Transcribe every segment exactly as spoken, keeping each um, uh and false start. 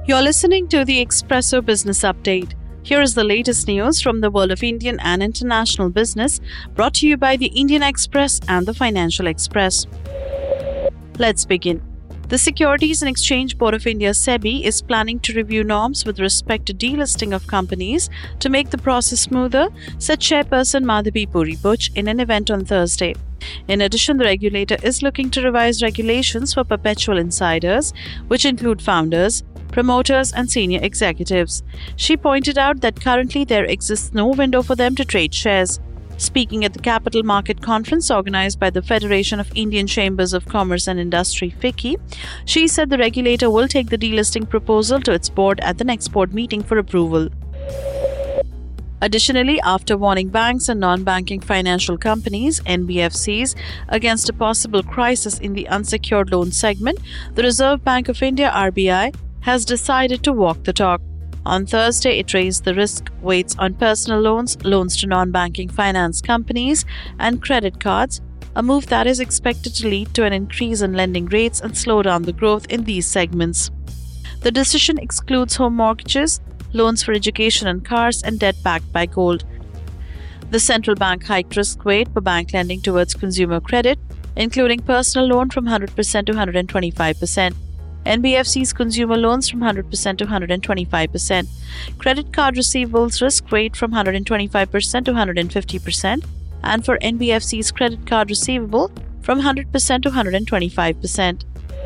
You're listening to the Expresso Business Update. Here is the latest news from the world of Indian and international business, brought to you by the Indian Express and the Financial Express. Let's begin. The Securities and Exchange Board of India (SEBI) is planning to review norms with respect to delisting of companies to make the process smoother, said Chairperson Madhabi Puri Buch in an event on Thursday. In addition, the regulator is looking to revise regulations for perpetual insiders, which include founders, promoters and senior executives. She pointed out that currently there exists no window for them to trade shares. Speaking at the Capital Market Conference organized by the Federation of Indian Chambers of Commerce and Industry (FICCI), she said the regulator will take the delisting proposal to its board at the next board meeting for approval. Additionally, after warning banks and non-banking financial companies (N B F Cs) against a possible crisis in the unsecured loan segment, the Reserve Bank of India (R B I) has decided to walk the talk. On Thursday, it raised the risk weights on personal loans, loans to non-banking finance companies, and credit cards, a move that is expected to lead to an increase in lending rates and slow down the growth in these segments. The decision excludes home mortgages, loans for education and cars, and debt backed by gold. The central bank hiked risk weight for bank lending towards consumer credit, including personal loan from one hundred percent to one hundred twenty-five percent. N B F C's consumer loans from one hundred percent to one hundred twenty-five percent. Credit card receivables risk weight from one hundred twenty-five percent to one hundred fifty percent. And for N B F C's credit card receivable from one hundred percent to one hundred twenty-five percent.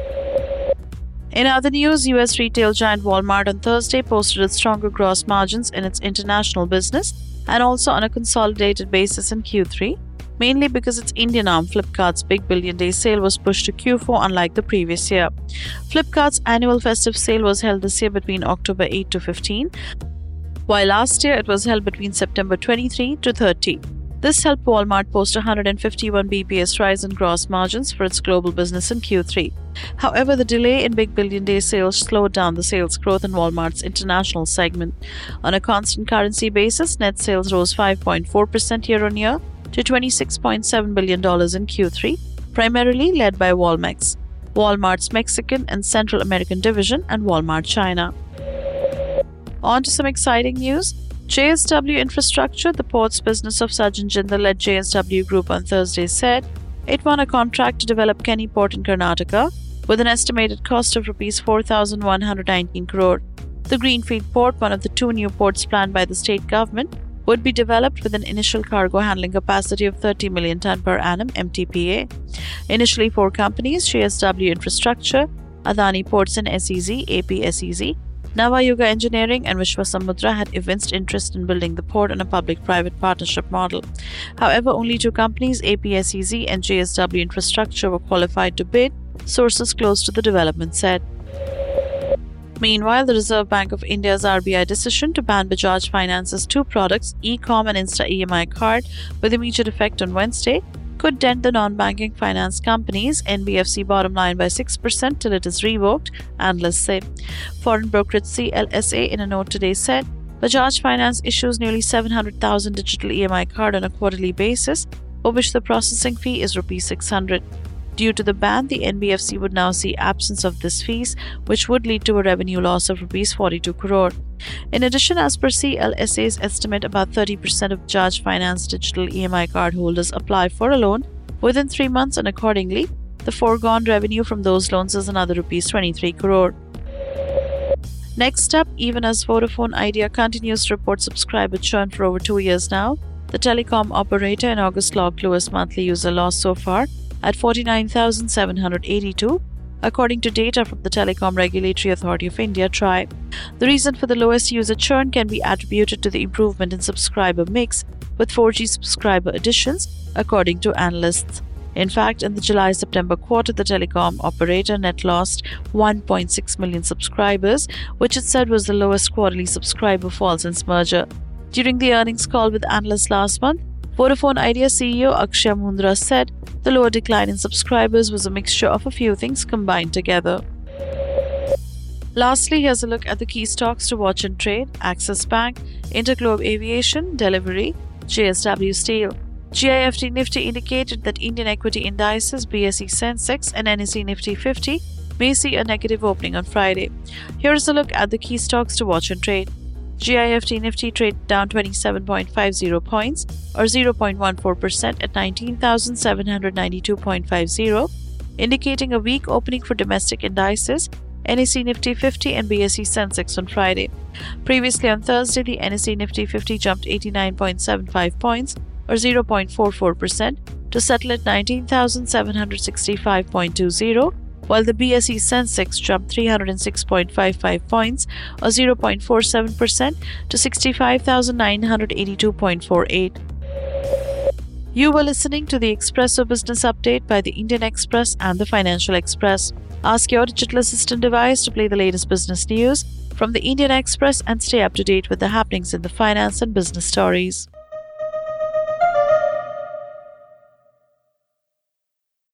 In other news, U S retail giant Walmart on Thursday posted its stronger gross margins in its international business and also on a consolidated basis in Q three, mainly because its Indian arm Flipkart's Big Billion Day sale was pushed to Q four unlike the previous year. Flipkart's annual festive sale was held this year between October eighth to fifteenth, while last year it was held between September twenty-third to thirtieth. This helped Walmart post one hundred fifty-one B P S rise in gross margins for its global business in Q three. However, the delay in Big Billion Day sales slowed down the sales growth in Walmart's international segment. On a constant currency basis, net sales rose five point four percent year-on-year to twenty-six point seven billion dollars in Q three, primarily led by Walmex, Walmart's Mexican and Central American division, and Walmart China. On to some exciting news. J S W Infrastructure, the ports business of Sajjan Jindal-led J S W Group on Thursday, said it won a contract to develop Keni Port in Karnataka with an estimated cost of rupees four thousand one hundred nineteen crore. The Greenfield Port, one of the two new ports planned by the state government, would be developed with an initial cargo handling capacity of thirty million ton per annum M T P A. Initially, four companies, J S W Infrastructure, Adani Ports and S E Z, A P S E Z, Navayuga Engineering and Vishwasamudra had evinced interest in building the port on a public-private partnership model. However, only two companies, A P S E Z and J S W Infrastructure, were qualified to bid, sources close to the development said. Meanwhile, the Reserve Bank of India's R B I decision to ban Bajaj Finance's two products, eCom and Insta E M I card, with immediate effect on Wednesday, could dent the non-banking finance companies' N B F C bottom line by six percent till it is revoked, analysts say. Foreign brokerage C L S A in a note today said, Bajaj Finance issues nearly seven hundred thousand digital E M I card on a quarterly basis, for which the processing fee is rupees six hundred. Due to the ban, the N B F C would now see absence of this fees, which would lead to a revenue loss of rupees forty-two crore. In addition, as per C L S A's estimate, about thirty percent of Bajaj Finance digital E M I card holders apply for a loan within three months, and accordingly, the foregone revenue from those loans is another rupees twenty-three crore. Next up, even as Vodafone Idea continues to report subscriber churn for over two years now, the telecom operator in August logged lowest monthly user loss so far at forty-nine thousand seven hundred eighty-two, according to data from the Telecom Regulatory Authority of India (T R A I. The reason for the lowest user churn can be attributed to the improvement in subscriber mix with four G subscriber additions, according to analysts. In fact, in the July-September quarter, the telecom operator net lost one point six million subscribers, which it said was the lowest quarterly subscriber fall since merger. During the earnings call with analysts last month, Vodafone Idea C E O Akshay Mundra said the lower decline in subscribers was a mixture of a few things combined together. Lastly, here's a look at the key stocks to watch and trade: Axis Bank, Interglobe Aviation, Delivery, J S W Steel. G I F T Nifty indicated that Indian equity indices B S E Sensex and N S E Nifty fifty may see a negative opening on Friday. Here is a look at the key stocks to watch and trade. G I F T Nifty traded down twenty-seven point five zero points or zero point one four percent at nineteen thousand seven hundred ninety-two point five zero, indicating a weak opening for domestic indices, N S E Nifty fifty and B S E Sensex on Friday. Previously on Thursday, the N S E Nifty fifty jumped eighty-nine point seven five points or zero point four four percent to settle at nineteen thousand seven hundred sixty-five point two zero, while the B S E Sensex jumped three hundred six point five five points or zero point four seven percent to sixty-five thousand nine hundred eighty-two point four eight. You were listening to the Expresso Business Update by the Indian Express and the Financial Express. Ask your digital assistant device to play the latest business news from the Indian Express and stay up to date with the happenings in the finance and business stories.